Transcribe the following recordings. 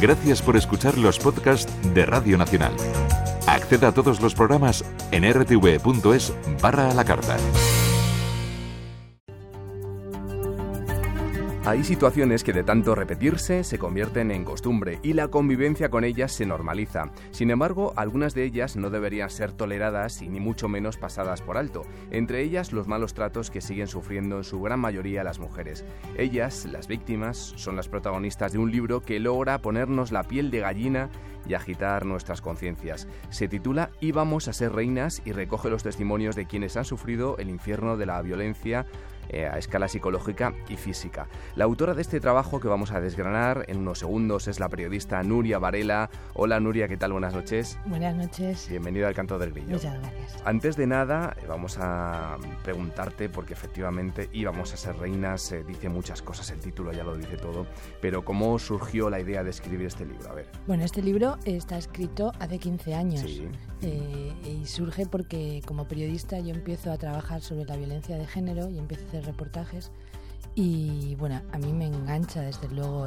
Gracias por escuchar los podcasts de Radio Nacional. Acceda a todos los programas en rtv.es/a la carta. Hay situaciones que de tanto repetirse se convierten en costumbre y la convivencia con ellas se normaliza. Sin embargo, algunas de ellas no deberían ser toleradas y ni mucho menos pasadas por alto. Entre ellas, los malos tratos que siguen sufriendo en su gran mayoría las mujeres. Ellas, las víctimas, son las protagonistas de un libro que logra ponernos la piel de gallina y agitar nuestras conciencias. Se titula Íbamos a ser reinas y recoge los testimonios de quienes han sufrido el infierno de la violencia a escala psicológica y física. La autora de este trabajo que vamos a desgranar en unos segundos es la periodista Nuria Varela. Hola Nuria, ¿qué tal? Buenas noches. Buenas noches. Bienvenida al Canto del Grillo. Muchas gracias. Antes de nada, vamos a preguntarte, porque efectivamente Íbamos a ser reinas, dice muchas cosas, el título ya lo dice todo, pero ¿cómo surgió la idea de escribir este libro? A ver. Bueno, este libro está escrito hace 15 años. Sí. Y surge porque como periodista yo empiezo a trabajar sobre la violencia de género y empiezo a hacer reportajes y bueno, a mí me engancha desde luego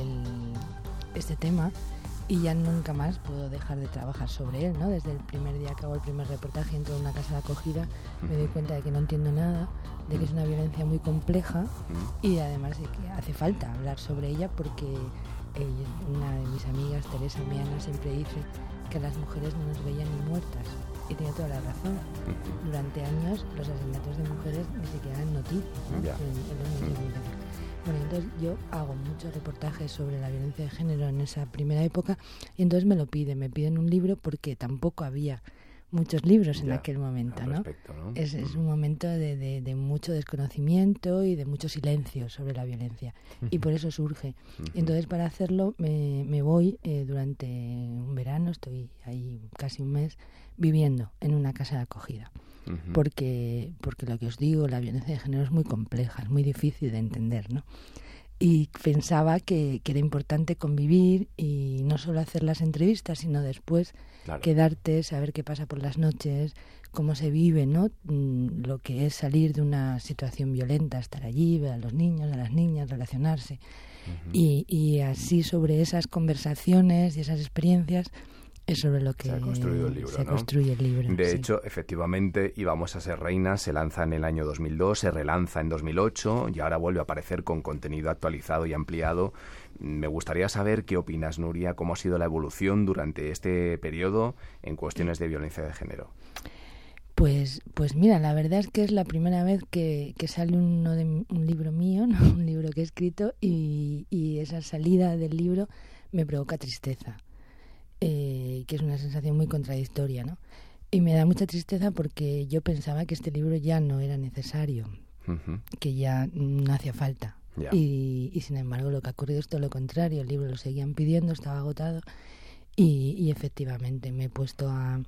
este tema y ya nunca más puedo dejar de trabajar sobre él, ¿no? Desde el primer día que hago el primer reportaje entro en una casa de acogida, me doy cuenta de que no entiendo nada, de que es una violencia muy compleja y además de que hace falta hablar sobre ella porque una de mis amigas, Teresa Miana, siempre dice que a las mujeres no nos veían ni muertas. Y tiene toda la razón. Durante años los asesinatos de mujeres ni siquiera eran noticias, ¿no? En los medios de comunicación. Bueno, entonces yo hago muchos reportajes sobre la violencia de género en esa primera época y entonces me piden un libro porque tampoco había muchos libros en aquel momento, ¿no? Respecto, ¿no? Es un momento de mucho desconocimiento y de mucho silencio sobre la violencia y por eso surge. Y entonces para hacerlo me voy durante un verano, estoy ahí casi un mes viviendo en una casa de acogida. Porque lo que os digo, la violencia de género es muy compleja, es muy difícil de entender, ¿no? Y pensaba que era importante convivir y no solo hacer las entrevistas, sino después quedarte, saber qué pasa por las noches, cómo se vive, ¿no? Lo que es salir de una situación violenta, estar allí, ver a los niños, a las niñas, relacionarse. Y así sobre esas conversaciones y esas experiencias es sobre lo que se ha construido el libro, se construye el libro. De hecho, efectivamente, Íbamos a ser reinas se lanza en el año 2002, se relanza en 2008 y ahora vuelve a aparecer con contenido actualizado y ampliado. Me gustaría saber qué opinas, Nuria, cómo ha sido la evolución durante este periodo en cuestiones de violencia de género. Pues mira, la verdad es que es la primera vez que sale un libro mío, ¿no? Un libro que he escrito y esa salida del libro me provoca tristeza. Que es una sensación muy contradictoria, ¿no? Y me da mucha tristeza porque yo pensaba que este libro ya no era necesario, que ya no hacía falta. Y sin embargo lo que ha ocurrido es todo lo contrario. El libro lo seguían pidiendo, estaba agotado y efectivamente me he puesto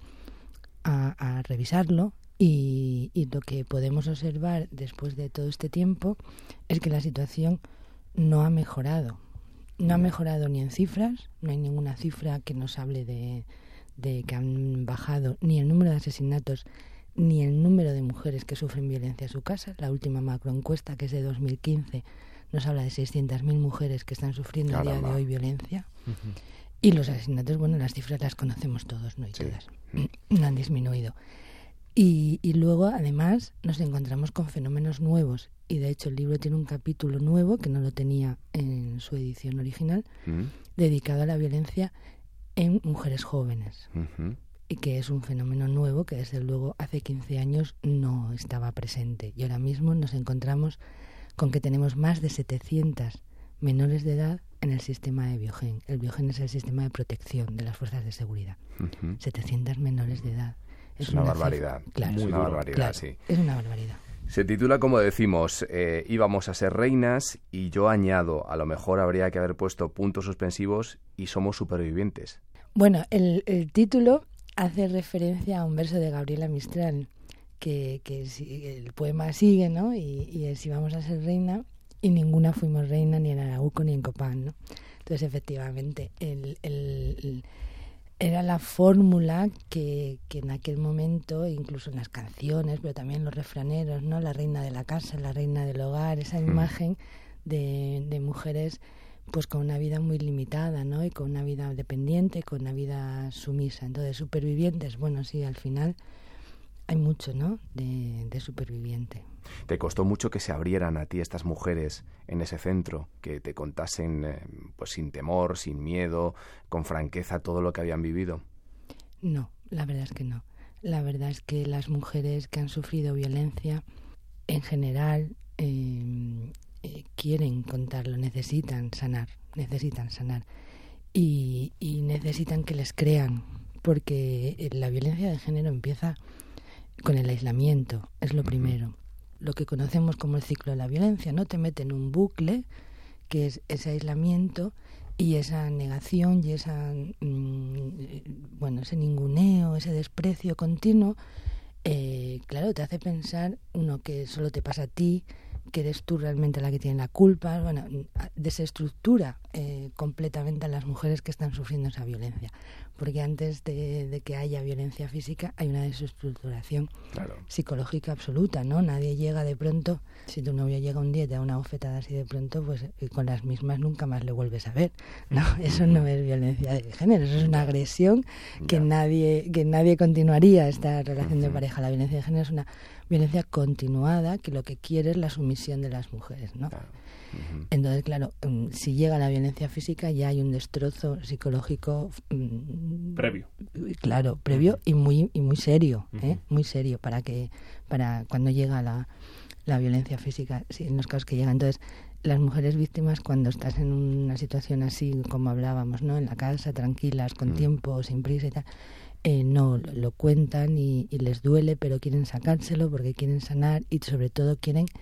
a revisarlo y lo que podemos observar después de todo este tiempo es que la situación no ha mejorado. No ha mejorado ni en cifras, no hay ninguna cifra que nos hable de que han bajado ni el número de asesinatos ni el número de mujeres que sufren violencia en su casa. La última macroencuesta, que es de 2015, nos habla de 600.000 mujeres que están sufriendo a día de hoy violencia. Y los asesinatos, bueno, las cifras las conocemos todos, ¿no? Y todas no han disminuido. Y luego, además, nos encontramos con fenómenos nuevos. Y, de hecho, el libro tiene un capítulo nuevo, que no lo tenía en su edición original, dedicado a la violencia en mujeres jóvenes. Y que es un fenómeno nuevo que, desde luego, hace 15 años no estaba presente. Y ahora mismo nos encontramos con que tenemos más de 700 menores de edad en el sistema de Biogen. El Biogen es el sistema de protección de las fuerzas de seguridad. 700 menores de edad. Es una barbaridad. Claro, es una barbaridad, sí. Es una barbaridad. Se titula, como decimos, Íbamos a ser reinas, y yo añado, a lo mejor habría que haber puesto puntos suspensivos y somos supervivientes. Bueno, el título hace referencia a un verso de Gabriela Mistral, que el poema sigue, ¿no? Y es Íbamos a ser reina y ninguna fuimos reina ni en Arauco ni en Copán, ¿no? Entonces, efectivamente, era la fórmula que en aquel momento, incluso en las canciones, pero también los refraneros, ¿no? La reina de la casa, la reina del hogar, esa imagen de mujeres pues con una vida muy limitada, ¿no? Y con una vida dependiente, con una vida sumisa. Entonces, supervivientes, bueno, sí, al final hay mucho, ¿no? De superviviente. ¿Te costó mucho que se abrieran a ti estas mujeres en ese centro, que te contasen pues sin temor, sin miedo, con franqueza todo lo que habían vivido? No, la verdad es que no. La verdad es que las mujeres que han sufrido violencia, en general, quieren contarlo, necesitan sanar. Y necesitan que les crean, porque la violencia de género empieza con el aislamiento, es lo primero. Lo que conocemos como el ciclo de la violencia, ¿no? Te mete en un bucle, que es ese aislamiento y esa negación y esa, ese ninguneo, ese desprecio continuo, claro, te hace pensar, uno, que solo te pasa a ti, que eres tú realmente la que tiene la culpa. Bueno, desestructura completamente a las mujeres que están sufriendo esa violencia, porque antes de que haya violencia física hay una desestructuración psicológica absoluta, ¿no? Nadie llega de pronto, si tu novio llega un día y te da una bofetada así de pronto, pues con las mismas nunca más le vuelves a ver, ¿no? Eso no es violencia de género, eso es una agresión que nadie continuaría esta relación de pareja. La violencia de género es una violencia continuada que lo que quiere es la sumisión de las mujeres, ¿no? Claro. Entonces, claro, si llega la violencia física ya hay un destrozo psicológico previo. Claro, previo y muy serio, muy serio para cuando llega la violencia física, sí, en los casos que llegan. Entonces, las mujeres víctimas, cuando estás en una situación así como hablábamos, ¿no? En la casa, tranquilas, con tiempo, sin prisa y tal, no lo cuentan y les duele, pero quieren sacárselo porque quieren sanar y sobre todo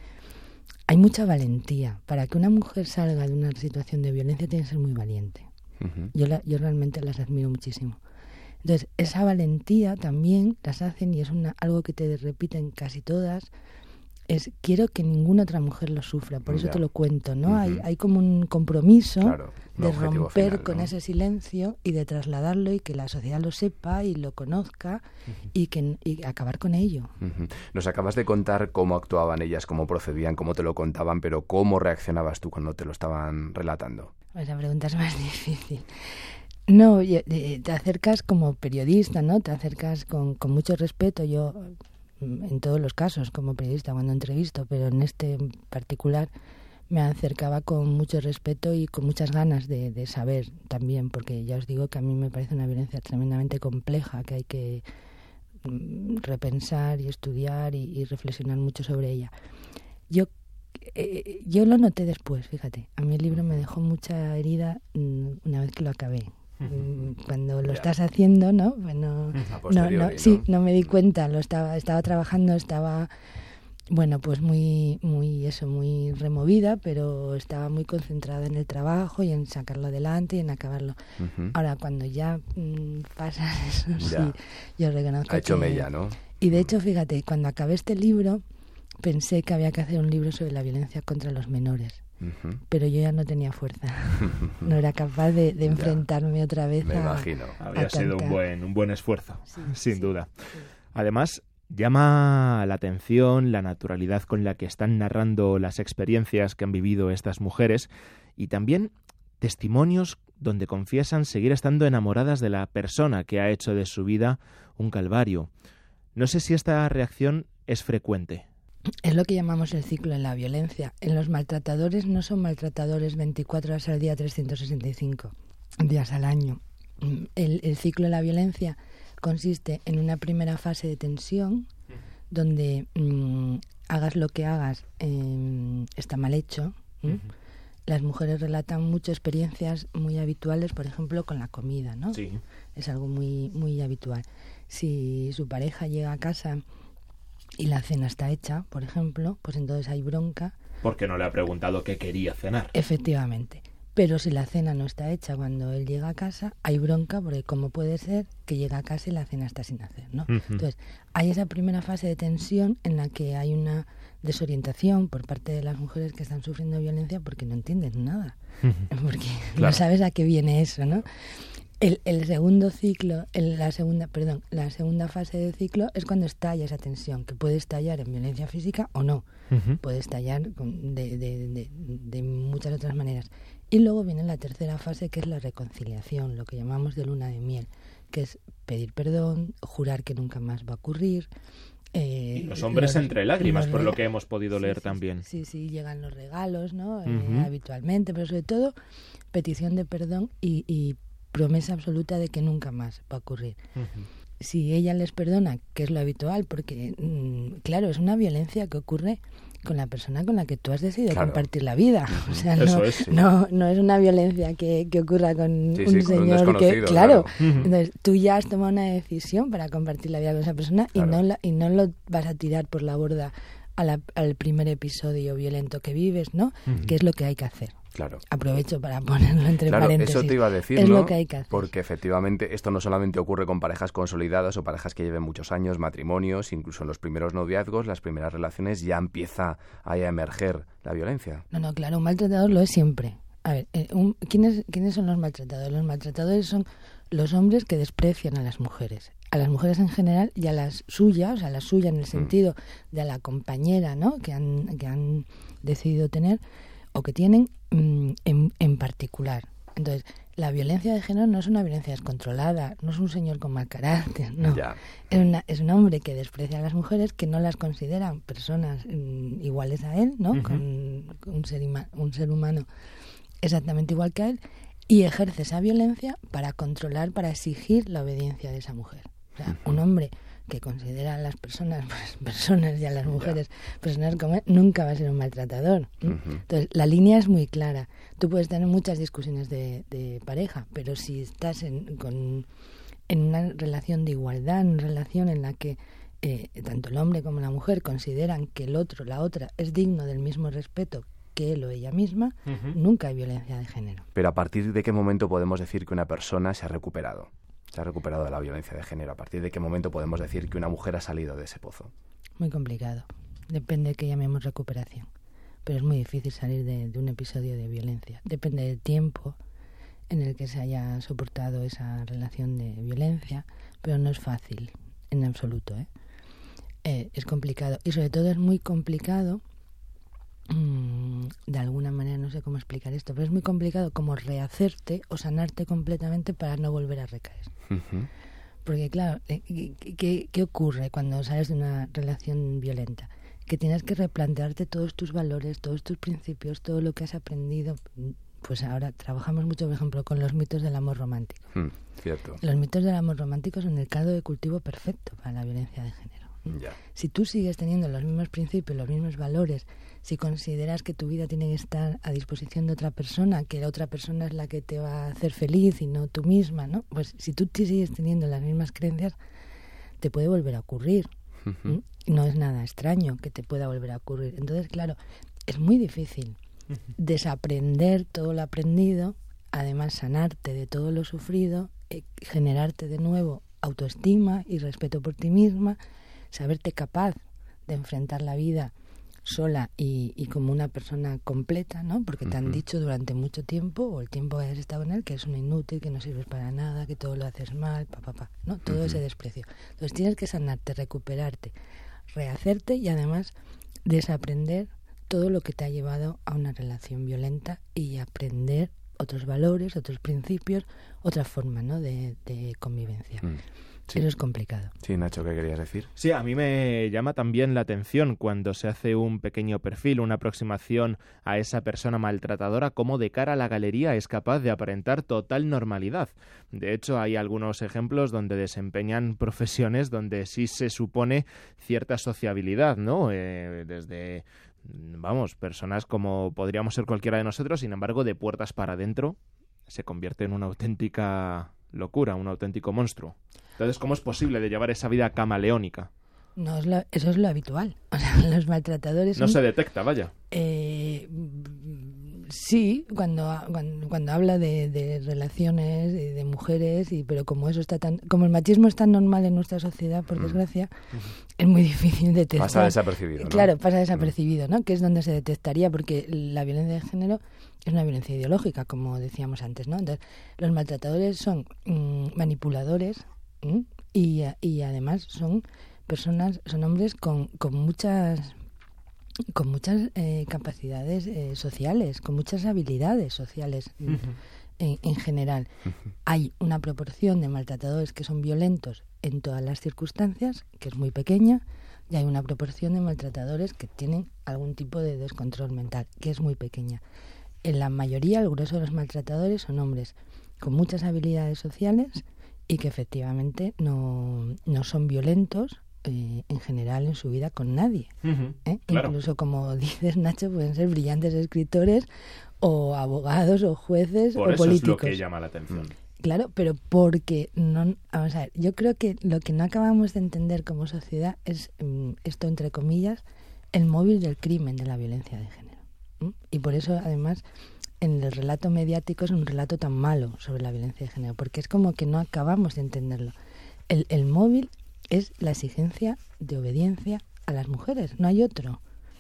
hay mucha valentía. Para que una mujer salga de una situación de violencia tiene que ser muy valiente. Yo realmente las admiro muchísimo. Entonces, esa valentía también las hacen, y es algo que te repiten casi todas, es quiero que ninguna otra mujer lo sufra, por eso te lo cuento, ¿no? Hay como un compromiso de romper final, con ese silencio y de trasladarlo y que la sociedad lo sepa y lo conozca y acabar con ello. Nos acabas de contar cómo actuaban ellas, cómo procedían, cómo te lo contaban, pero ¿cómo reaccionabas tú cuando te lo estaban relatando? Esa pregunta es más difícil. No, te acercas como periodista, ¿no? Te acercas con mucho respeto. Yo, en todos los casos, como periodista, cuando entrevisto, pero en este en particular me acercaba con mucho respeto y con muchas ganas de saber también, porque ya os digo que a mí me parece una violencia tremendamente compleja, que hay que repensar y estudiar y reflexionar mucho sobre ella. Yo lo noté después, fíjate. A mí el libro me dejó mucha herida una vez que lo acabé. Cuando lo estás haciendo, ¿no? No me di cuenta. Estaba trabajando, pues muy removida, muy estaba muy concentrada en el trabajo y en sacarlo adelante y en acabarlo. Ahora, cuando ya pasas eso, sí, yo reconozco ha hecho mella, ¿no? Y de hecho, fíjate, cuando acabé este libro, pensé que había que hacer un libro sobre la violencia contra los menores. Pero yo ya no tenía fuerza. No era capaz de enfrentarme otra vez me imagino. Habría sido un buen esfuerzo, sin duda. Sí. Además, llama la atención la naturalidad con la que están narrando las experiencias que han vivido estas mujeres y también testimonios donde confiesan seguir estando enamoradas de la persona que ha hecho de su vida un calvario. No sé si esta reacción es frecuente. Es lo que llamamos el ciclo de la violencia. En los maltratadores no son maltratadores 24 horas al día, 365 días al año. El ciclo de la violencia consiste en una primera fase de tensión, donde hagas lo que hagas, está mal hecho. Las mujeres relatan muchas experiencias muy habituales, por ejemplo, con la comida, ¿no? Sí. Es algo muy, muy habitual. Si su pareja llega a casa y la cena está hecha, por ejemplo, pues entonces hay bronca. Porque no le ha preguntado qué quería cenar. Efectivamente. Pero si la cena no está hecha cuando él llega a casa, hay bronca, porque ¿cómo puede ser que llega a casa y la cena está sin hacer, ¿no? Entonces, hay esa primera fase de tensión en la que hay una desorientación por parte de las mujeres que están sufriendo violencia porque no entienden nada. Porque no sabes a qué viene eso, ¿no? El segundo ciclo, la segunda fase del ciclo es cuando estalla esa tensión, que puede estallar en violencia física o no, puede estallar de muchas otras maneras. Y luego viene la tercera fase, que es la reconciliación, lo que llamamos de luna de miel, que es pedir perdón, jurar que nunca más va a ocurrir. Y los hombres entre lágrimas, por lo que hemos podido leer también. Sí, llegan los regalos, ¿no? Habitualmente, pero sobre todo petición de perdón y promesa absoluta de que nunca más va a ocurrir. Si ella les perdona, que es lo habitual, porque, claro, es una violencia que ocurre con la persona con la que tú has decidido compartir la vida. O sea, no es una violencia que ocurra con un señor que, claro. Entonces, tú ya has tomado una decisión para compartir la vida con esa persona y no lo vas a tirar por la borda al primer episodio violento que vives, ¿no? Que es lo que hay que hacer. Claro. Aprovecho para ponerlo entre paréntesis. Eso te iba a decir, es ¿no? Lo que hay que hacer. Porque efectivamente esto no solamente ocurre con parejas consolidadas o parejas que lleven muchos años, matrimonios, incluso en los primeros noviazgos, las primeras relaciones, ya empieza a emerger la violencia. No, claro, un maltratador lo es siempre. A ver, ¿quiénes son los maltratadores? Los maltratadores son los hombres que desprecian a las mujeres en general y a las suyas, o sea, a la suya en el sentido de a la compañera, ¿no? que han decidido tener o que tienen en particular. Entonces, la violencia de género no es una violencia descontrolada, no es un señor con mal carácter, no. Es un hombre que desprecia a las mujeres, que no las consideran personas iguales a él, ¿no? Con un ser humano exactamente igual que a él, y ejerce esa violencia para controlar, para exigir la obediencia de esa mujer. O sea, un hombre que considera a las personas personas y a las mujeres personas como él, nunca va a ser un maltratador. Entonces, la línea es muy clara. Tú puedes tener muchas discusiones de pareja, pero si estás en una relación de igualdad, en una relación en la que tanto el hombre como la mujer consideran que el otro, la otra, es digno del mismo respeto que él o ella misma, nunca hay violencia de género. Pero ¿a partir de qué momento podemos decir que una persona se ha recuperado? Se ha recuperado de la violencia de género. ¿A partir de qué momento podemos decir que una mujer ha salido de ese pozo? Muy complicado. Depende de qué llamemos recuperación. Pero es muy difícil salir de un episodio de violencia. Depende del tiempo en el que se haya soportado esa relación de violencia, pero no es fácil en absoluto, es complicado. Y sobre todo es muy complicado, de alguna manera, no sé cómo explicar esto, pero es muy complicado como rehacerte o sanarte completamente para no volver a recaer. Porque claro, ¿qué ocurre cuando sales de una relación violenta? Que tienes que replantearte todos tus valores, todos tus principios, todo lo que has aprendido. Pues ahora trabajamos mucho, por ejemplo, con los mitos del amor romántico. Cierto. Los mitos del amor romántico son el caldo de cultivo perfecto para la violencia de género. Si tú sigues teniendo los mismos principios, los mismos valores, si consideras que tu vida tiene que estar a disposición de otra persona, que la otra persona es la que te va a hacer feliz y no tú misma, ¿no? Pues si tú sigues teniendo las mismas creencias, te puede volver a ocurrir. No es nada extraño que te pueda volver a ocurrir. Entonces, claro, es muy difícil desaprender todo lo aprendido, además sanarte de todo lo sufrido, generarte de nuevo autoestima y respeto por ti misma, saberte capaz de enfrentar la vida sola y como una persona completa, ¿no? Porque te han dicho durante mucho tiempo, o el tiempo que has estado en él, que es un inútil, que no sirves para nada, que todo lo haces mal, ¿no? Todo ese desprecio. Entonces tienes que sanarte, recuperarte, rehacerte y además desaprender todo lo que te ha llevado a una relación violenta y aprender otros valores, otros principios, otra forma, ¿no? de convivencia. Sí. Eso es complicado. Sí, Nacho, ¿qué querías decir? Sí, a mí me llama también la atención cuando se hace un pequeño perfil, una aproximación a esa persona maltratadora, cómo de cara a la galería es capaz de aparentar total normalidad. De hecho, hay algunos ejemplos donde desempeñan profesiones donde sí se supone cierta sociabilidad, ¿no? Desde, personas como podríamos ser cualquiera de nosotros, sin embargo, de puertas para adentro se convierte en una auténtica locura, un auténtico monstruo. Entonces, ¿cómo es posible de llevar esa vida camaleónica? No, eso es lo habitual. O sea, los maltratadores... No se detecta, vaya. Sí, cuando habla de relaciones y de mujeres, pero como eso está como el machismo es tan normal en nuestra sociedad, por desgracia, es muy difícil detectar. Pasa desapercibido, ¿no? Claro, pasa desapercibido, ¿no? Que es donde se detectaría, porque la violencia de género es una violencia ideológica, como decíamos antes, ¿no? Entonces, los maltratadores son manipuladores y además son hombres con muchas con muchas capacidades sociales, con muchas habilidades sociales en general. Hay una proporción de maltratadores que son violentos en todas las circunstancias, que es muy pequeña, y hay una proporción de maltratadores que tienen algún tipo de descontrol mental, que es muy pequeña. En la mayoría, el grueso de los maltratadores son hombres con muchas habilidades sociales y que efectivamente no son violentos en general en su vida con nadie. Claro. Incluso, como dices, Nacho, pueden ser brillantes escritores o abogados o jueces o políticos. Por eso es lo que llama la atención. Claro, pero porque no, vamos a ver, yo creo que lo que no acabamos de entender como sociedad es esto, entre comillas, el móvil del crimen, de la violencia de género. Y por eso, además, en el relato mediático es un relato tan malo sobre la violencia de género, porque es como que no acabamos de entenderlo. El móvil es la exigencia de obediencia a las mujeres, no hay otro.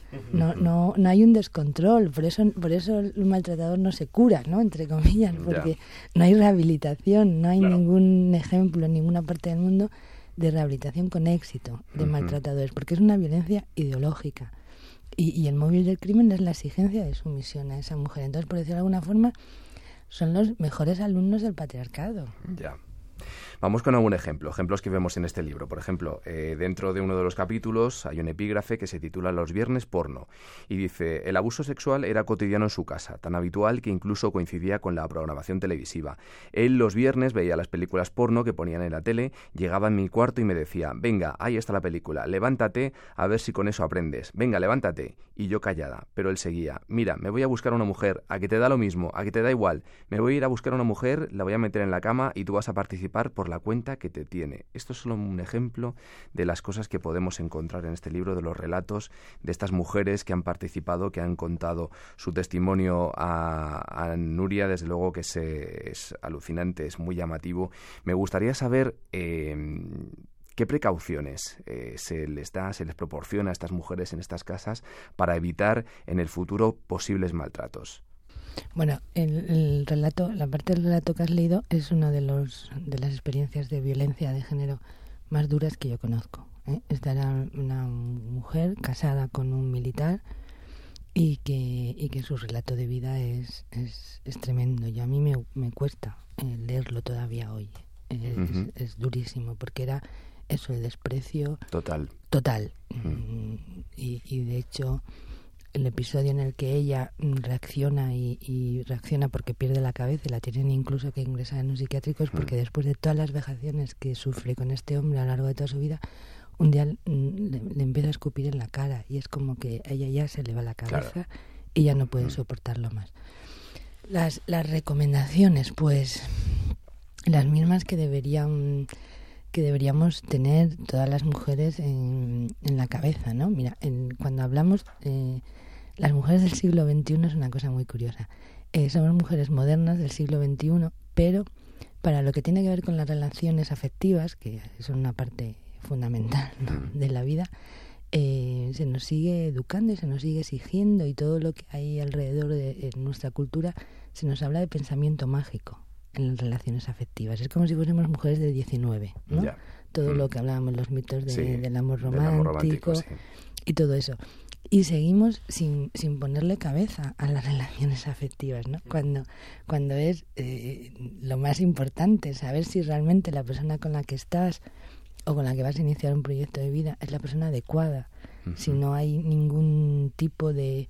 No hay un descontrol, por eso el maltratador no se cura, ¿no?, entre comillas, porque no hay rehabilitación, no hay ningún ejemplo en ninguna parte del mundo de rehabilitación con éxito de maltratadores, porque es una violencia ideológica. Y el móvil del crimen es la exigencia de sumisión a esa mujer. Entonces, por decirlo de alguna forma, son los mejores alumnos del patriarcado. Ya. Vamos con algún ejemplo, ejemplos que vemos en este libro. Por ejemplo, dentro de uno de los capítulos hay un epígrafe que se titula Los viernes porno y dice: el abuso sexual era cotidiano en su casa, tan habitual que incluso coincidía con la programación televisiva. Él los viernes veía las películas porno que ponían en la tele, llegaba en mi cuarto y me decía: venga, ahí está la película, levántate a ver si con eso aprendes, venga, levántate. Y yo callada, pero él seguía: mira, me voy a buscar una mujer, a que te da lo mismo, a que te da igual, me voy a ir a buscar una mujer, la voy a meter en la cama y tú vas a participar por la cuenta que te tiene. Esto es solo un ejemplo de las cosas que podemos encontrar en este libro, de los relatos de estas mujeres que han participado, que han contado su testimonio a Nuria. Desde luego que es alucinante, es muy llamativo. Me gustaría saber qué precauciones se les proporciona a estas mujeres en estas casas para evitar en el futuro posibles maltratos. Bueno, el relato, la parte del relato que has leído es una de las experiencias de violencia de género más duras que yo conozco. Esta era una mujer casada con un militar y que su relato de vida es tremendo. Y a mí me cuesta leerlo todavía hoy. Es durísimo, porque era eso, el desprecio total. Y de hecho, el episodio en el que ella reacciona y reacciona porque pierde la cabeza y la tienen incluso que ingresar en un psiquiátrico, es porque después de todas las vejaciones que sufre con este hombre a lo largo de toda su vida, un día le empieza a escupir en la cara y es como que a ella ya se le va la cabeza y ya no puede soportarlo más. Las recomendaciones, pues las mismas que deberíamos tener todas las mujeres en la cabeza, ¿no? Mira, cuando hablamos, las mujeres del siglo XXI es una cosa muy curiosa. Somos mujeres modernas del siglo XXI, pero para lo que tiene que ver con las relaciones afectivas, que son una parte fundamental, ¿no?, de la vida, se nos sigue educando y se nos sigue exigiendo, y todo lo que hay alrededor de nuestra cultura se nos habla de pensamiento mágico en las relaciones afectivas. Es como si fuésemos mujeres de 19, ¿no? Todo lo que hablábamos, los mitos del amor romántico, y todo eso. Y seguimos sin ponerle cabeza a las relaciones afectivas, ¿no? Cuando es lo más importante, saber si realmente la persona con la que estás o con la que vas a iniciar un proyecto de vida es la persona adecuada. Si no hay ningún tipo de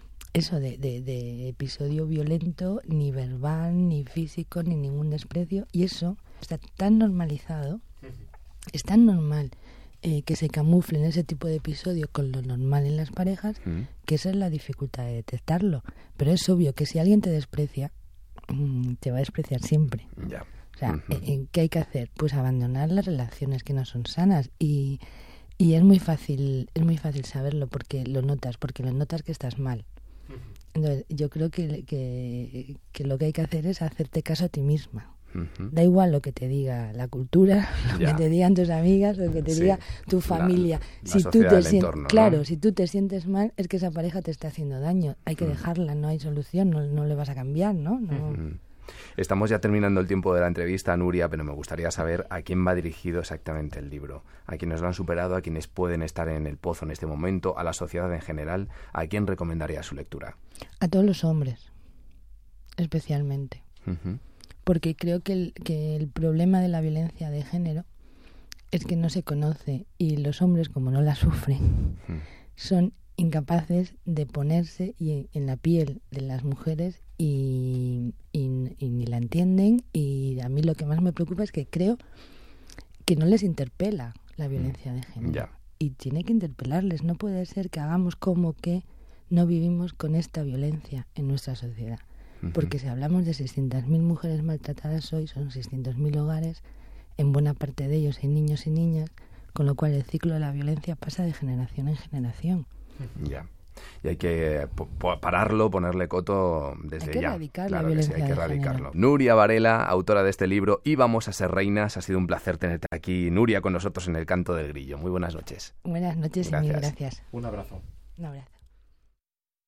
episodio violento, ni verbal, ni físico, ni ningún desprecio, y eso está tan normalizado, es tan normal que se camufle en ese tipo de episodio con lo normal en las parejas, que esa es la dificultad de detectarlo. Pero es obvio que si alguien te desprecia, te va a despreciar siempre. O sea, ¿qué hay que hacer? Pues abandonar las relaciones que no son sanas, y es muy fácil saberlo porque lo notas que estás mal. Entonces, yo creo que lo que hay que hacer es hacerte caso a ti misma. Da igual lo que te diga la cultura, lo que te digan tus amigas, lo que te diga tu familia. Si tú si tú te sientes mal, es que esa pareja te está haciendo daño. Hay que dejarla, no hay solución, no le vas a cambiar, ¿no? Estamos ya terminando el tiempo de la entrevista, Nuria, pero me gustaría saber a quién va dirigido exactamente el libro. A quienes lo han superado, a quienes pueden estar en el pozo en este momento, a la sociedad en general. ¿A quién recomendaría su lectura? A todos los hombres, especialmente. Porque creo que el problema de la violencia de género es que no se conoce, y los hombres, como no la sufren, son incapaces de ponerse en la piel de las mujeres y ni la entienden. Y a mí lo que más me preocupa es que creo que no les interpela la violencia de género. Y tiene que interpelarles. No puede ser que hagamos como que no vivimos con esta violencia en nuestra sociedad. Porque si hablamos de 600.000 mujeres maltratadas hoy, son 600.000 hogares, en buena parte de ellos hay niños y niñas, con lo cual el ciclo de la violencia pasa de generación en generación. Ya. Y hay que pararlo, ponerle coto desde ya. Hay que erradicarlo. Nuria Varela, autora de este libro, Y vamos a ser reinas. Ha sido un placer tenerte aquí, Nuria, con nosotros en El Canto del Grillo. Muy buenas noches. Buenas noches y mil gracias. Un abrazo. Un abrazo.